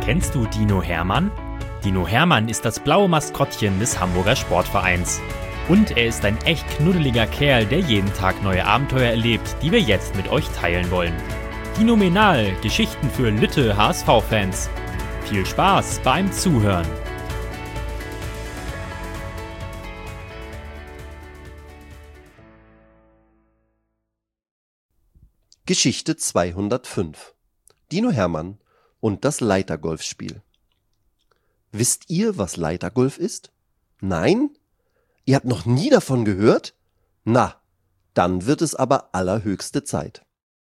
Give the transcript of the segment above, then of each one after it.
Kennst du Dino Hermann? Dino Hermann ist das blaue Maskottchen des Hamburger Sportvereins. Und er ist ein echt knuddeliger Kerl, der jeden Tag neue Abenteuer erlebt, die wir jetzt mit euch teilen wollen. Dinomenal, Geschichten für Lütte HSV-Fans. Viel Spaß beim Zuhören. Geschichte 205. Dino Hermann und das Leitergolfspiel. Wisst ihr, was Leitergolf ist? Nein? Ihr habt noch nie davon gehört? Na, dann wird es aber allerhöchste Zeit.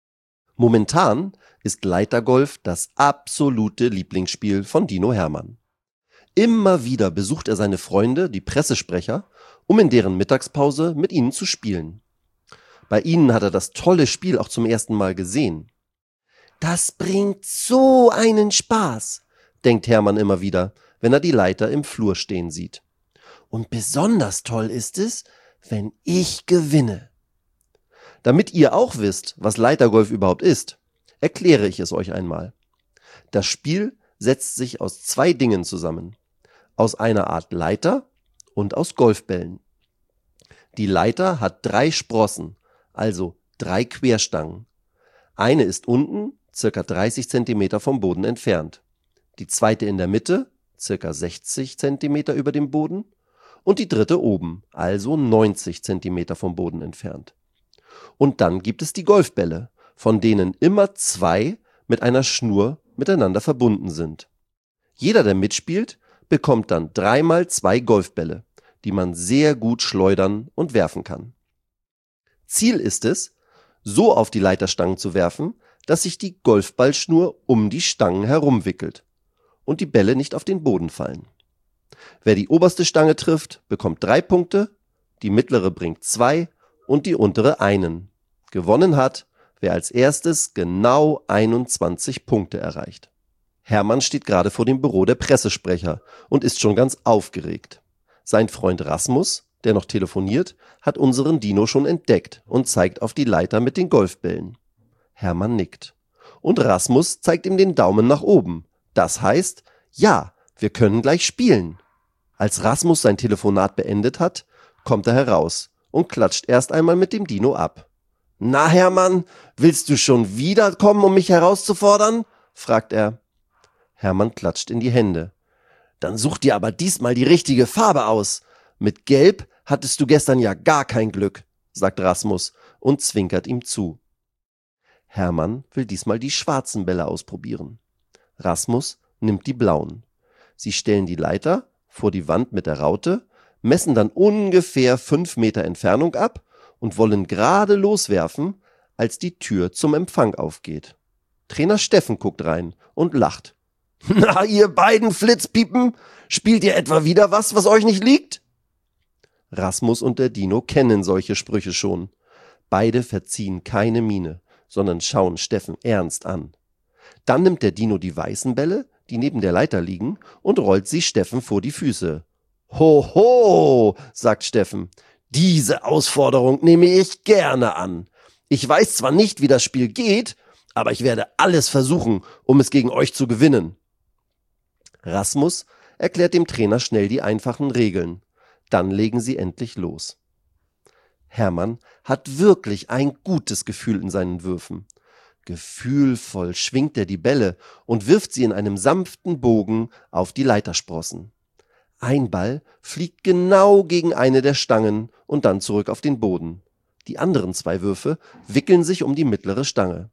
Momentan ist Leitergolf das absolute Lieblingsspiel von Dino Hermann. Immer wieder besucht er seine Freunde, die Pressesprecher, um in deren Mittagspause mit ihnen zu spielen. Bei ihnen hat er das tolle Spiel auch zum ersten Mal gesehen. Das bringt so einen Spaß, denkt Hermann immer wieder, wenn er die Leiter im Flur stehen sieht. Und besonders toll ist es, wenn ich gewinne. Damit ihr auch wisst, was Leitergolf überhaupt ist, erkläre ich es euch einmal. Das Spiel setzt sich aus zwei Dingen zusammen. Aus einer Art Leiter und aus Golfbällen. Die Leiter hat 3 Sprossen, also 3 Querstangen. Eine ist unten, circa 30 cm vom Boden entfernt. Die zweite in der Mitte, circa 60 cm über dem Boden. Und die dritte oben, also 90 cm vom Boden entfernt. Und dann gibt es die Golfbälle, von denen immer 2 mit einer Schnur miteinander verbunden sind. Jeder, der mitspielt, bekommt dann 3 mal 2 Golfbälle, die man sehr gut schleudern und werfen kann. Ziel ist es, so auf die Leiterstangen zu werfen, dass sich die Golfballschnur um die Stangen herumwickelt und die Bälle nicht auf den Boden fallen. Wer die oberste Stange trifft, bekommt 3 Punkte, die mittlere bringt 2 und die untere 1. Gewonnen hat, wer als erstes genau 21 Punkte erreicht. Hermann steht gerade vor dem Büro der Pressesprecher und ist schon ganz aufgeregt. Sein Freund Rasmus, der noch telefoniert, hat unseren Dino schon entdeckt und zeigt auf die Leiter mit den Golfbällen. Hermann nickt. Und Rasmus zeigt ihm den Daumen nach oben. Das heißt, ja, wir können gleich spielen. Als Rasmus sein Telefonat beendet hat, kommt er heraus und klatscht erst einmal mit dem Dino ab. »Na, Hermann, willst du schon wieder kommen, um mich herauszufordern?« fragt er. Hermann klatscht in die Hände. »Dann such dir aber diesmal die richtige Farbe aus. Mit Gelb hattest du gestern ja gar kein Glück«, sagt Rasmus und zwinkert ihm zu. Hermann will diesmal die schwarzen Bälle ausprobieren. Rasmus nimmt die blauen. Sie stellen die Leiter vor die Wand mit der Raute, messen dann ungefähr 5 Meter Entfernung ab und wollen gerade loswerfen, als die Tür zum Empfang aufgeht. Trainer Steffen guckt rein und lacht. »Na, ihr beiden Flitzpiepen, spielt ihr etwa wieder was euch nicht liegt?« Rasmus und der Dino kennen solche Sprüche schon. Beide verziehen keine Miene, sondern schauen Steffen ernst an. Dann nimmt der Dino die weißen Bälle, die neben der Leiter liegen, und rollt sie Steffen vor die Füße. »Hoho«, sagt Steffen, »diese Ausforderung nehme ich gerne an. Ich weiß zwar nicht, wie das Spiel geht, aber ich werde alles versuchen, um es gegen euch zu gewinnen.« Rasmus erklärt dem Trainer schnell die einfachen Regeln. Dann legen sie endlich los. Hermann hat wirklich ein gutes Gefühl in seinen Würfen. Gefühlvoll schwingt er die Bälle und wirft sie in einem sanften Bogen auf die Leitersprossen. Ein Ball fliegt genau gegen eine der Stangen und dann zurück auf den Boden. Die anderen 2 Würfe wickeln sich um die mittlere Stange.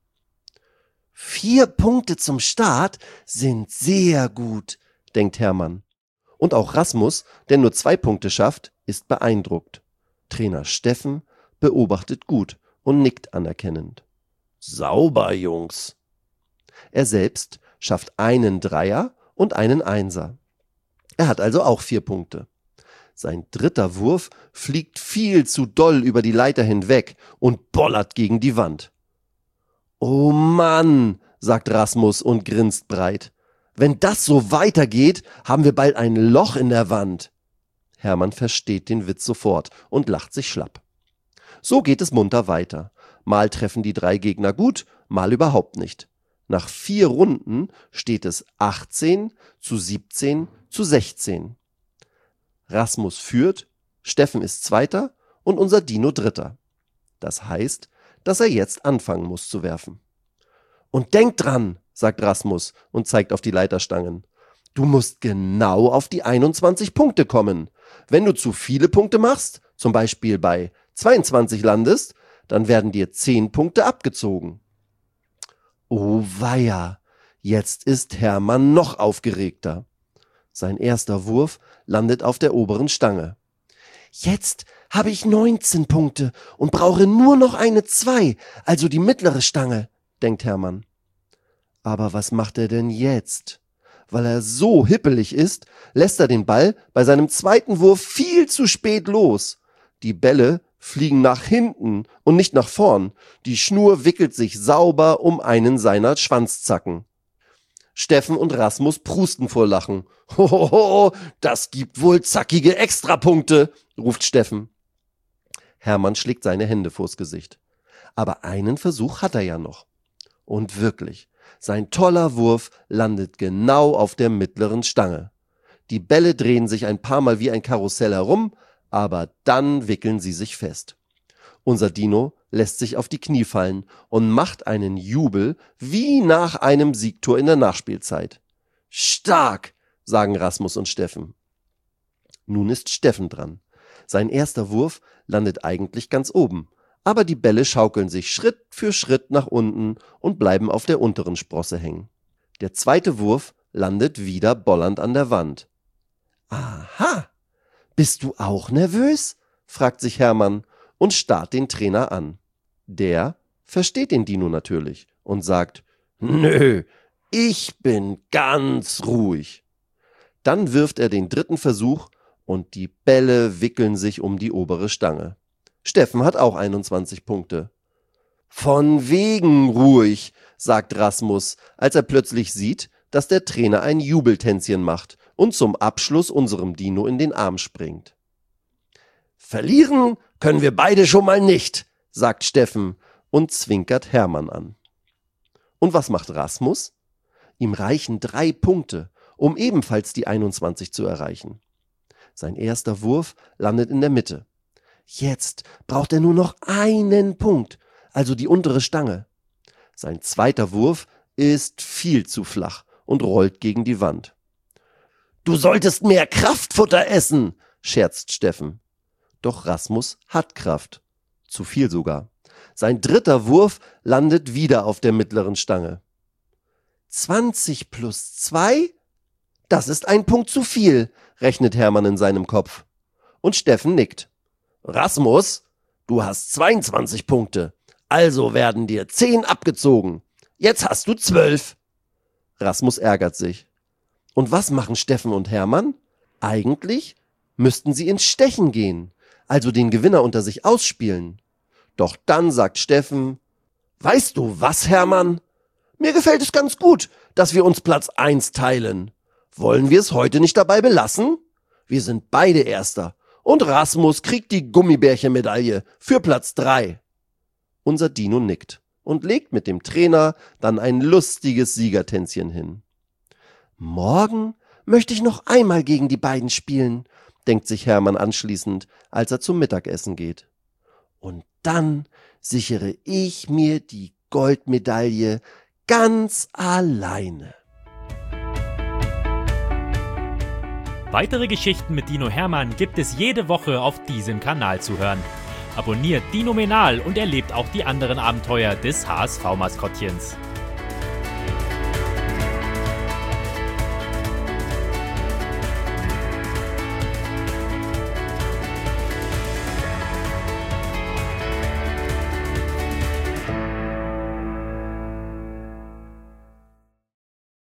4 Punkte zum Start sind sehr gut, denkt Hermann. Und auch Rasmus, der nur 2 Punkte schafft, ist beeindruckt. Trainer Steffen beobachtet gut und nickt anerkennend. »Sauber, Jungs!« Er selbst schafft einen Dreier und einen Einser. Er hat also auch 4 Punkte. Sein 3. Wurf fliegt viel zu doll über die Leiter hinweg und bollert gegen die Wand. »Oh Mann«, sagt Rasmus und grinst breit. »Wenn das so weitergeht, haben wir bald ein Loch in der Wand.« Hermann versteht den Witz sofort und lacht sich schlapp. So geht es munter weiter. Mal treffen die 3 Gegner gut, mal überhaupt nicht. Nach 4 Runden steht es 18:17:16. Rasmus führt, Steffen ist Zweiter und unser Dino Dritter. Das heißt, dass er jetzt anfangen muss zu werfen. Und denk dran, sagt Rasmus und zeigt auf die Leiterstangen. Du musst genau auf die 21 Punkte kommen. Wenn du zu viele Punkte machst, zum Beispiel bei 22 landest, dann werden dir 10 Punkte abgezogen. Oh weia, jetzt ist Hermann noch aufgeregter. Sein erster Wurf landet auf der oberen Stange. Jetzt habe ich 19 Punkte und brauche nur noch eine 2, also die mittlere Stange, denkt Hermann. Aber was macht er denn jetzt? Weil er so hippelig ist, lässt er den Ball bei seinem zweiten Wurf viel zu spät los. Die Bälle fliegen nach hinten und nicht nach vorn. Die Schnur wickelt sich sauber um einen seiner Schwanzzacken. Steffen und Rasmus prusten vor Lachen. Hohoho, das gibt wohl zackige Extrapunkte, ruft Steffen. Hermann schlägt seine Hände vors Gesicht. Aber einen Versuch hat er ja noch. Und wirklich, sein toller Wurf landet genau auf der mittleren Stange. Die Bälle drehen sich ein paar Mal wie ein Karussell herum, aber dann wickeln sie sich fest. Unser Dino lässt sich auf die Knie fallen und macht einen Jubel wie nach einem Siegtor in der Nachspielzeit. Stark, sagen Rasmus und Steffen. Nun ist Steffen dran. Sein erster Wurf landet eigentlich ganz oben, aber die Bälle schaukeln sich Schritt für Schritt nach unten und bleiben auf der unteren Sprosse hängen. Der zweite Wurf landet wieder bollernd an der Wand. Aha, bist du auch nervös? Fragt sich Hermann und starrt den Trainer an. Der versteht den Dino natürlich und sagt, nö, ich bin ganz ruhig. Dann wirft er den dritten Versuch und die Bälle wickeln sich um die obere Stange. Steffen hat auch 21 Punkte. Von wegen ruhig, sagt Rasmus, als er plötzlich sieht, dass der Trainer ein Jubeltänzchen macht und zum Abschluss unserem Dino in den Arm springt. Verlieren können wir beide schon mal nicht, sagt Steffen und zwinkert Hermann an. Und was macht Rasmus? Ihm reichen 3 Punkte, um ebenfalls die 21 zu erreichen. Sein erster Wurf landet in der Mitte. Jetzt braucht er nur noch einen Punkt, also die untere Stange. Sein zweiter Wurf ist viel zu flach und rollt gegen die Wand. Du solltest mehr Kraftfutter essen, scherzt Steffen. Doch Rasmus hat Kraft. Zu viel sogar. Sein dritter Wurf landet wieder auf der mittleren Stange. 20 plus 2? Das ist ein Punkt zu viel, rechnet Hermann in seinem Kopf. Und Steffen nickt. Rasmus, du hast 22 Punkte, also werden dir 10 abgezogen. Jetzt hast du 12. Rasmus ärgert sich. Und was machen Steffen und Hermann? Eigentlich müssten sie ins Stechen gehen, also den Gewinner unter sich ausspielen. Doch dann sagt Steffen, weißt du was, Hermann? Mir gefällt es ganz gut, dass wir uns Platz 1 teilen. Wollen wir es heute nicht dabei belassen? Wir sind beide Erster und Rasmus kriegt die Gummibärchenmedaille für Platz 3. Unser Dino nickt und legt mit dem Trainer dann ein lustiges Siegertänzchen hin. Morgen möchte ich noch einmal gegen die beiden spielen, denkt sich Hermann anschließend, als er zum Mittagessen geht. Und dann sichere ich mir die Goldmedaille ganz alleine. Weitere Geschichten mit Dino Hermann gibt es jede Woche auf diesem Kanal zu hören. Abonniert Dinomenal und erlebt auch die anderen Abenteuer des HSV-Maskottchens.